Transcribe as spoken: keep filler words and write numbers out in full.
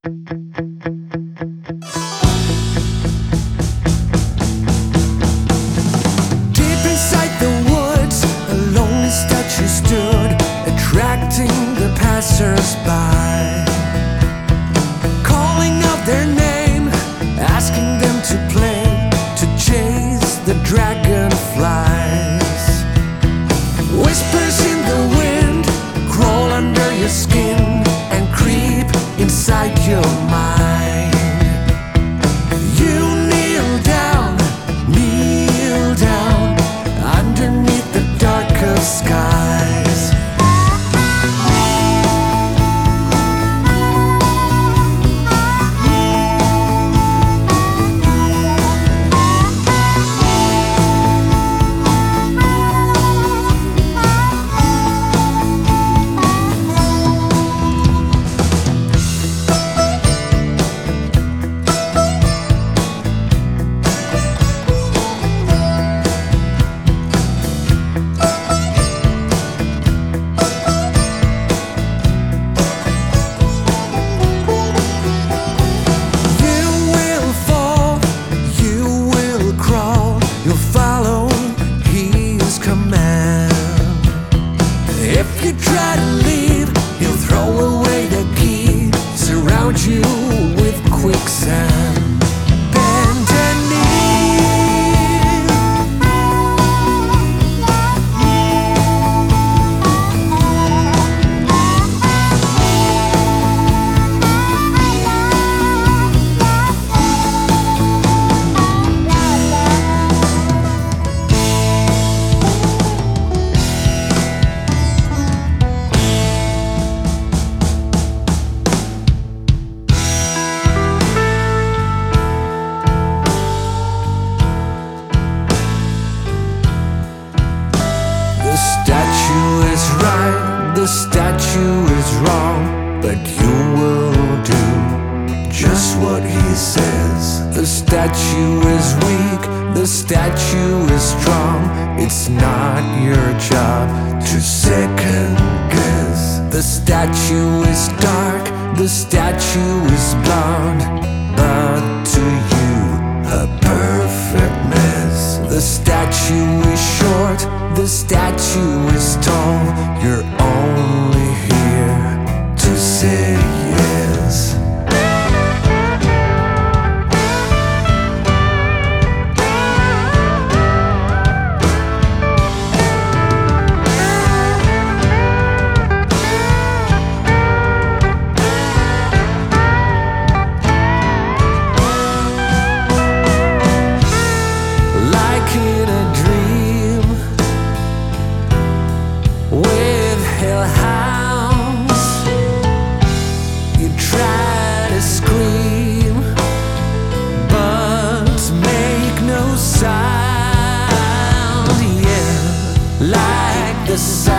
Deep inside the woods, a lonely statue stood, attracting the passers-by, calling out their name, asking them to play, to chase the dragonflies. Whispers in the wind crawl under your skin and creep inside your mind. You kneel down, kneel down underneath the dark of skies. If you try to leave, he'll throw away the key, surround you with quicksand. Bend a knee. The statue is right, the statue is wrong, but you will do just what he says. The statue is weak, the statue is strong. It's not your job to second guess. The statue is dark, the statue is blonde, but to you a perfect mess. The statue is short, the statue is tall. You're only here to say yes. Like in a dream, with hellhounds, you try to scream, but make no sound. Yeah, like the sun.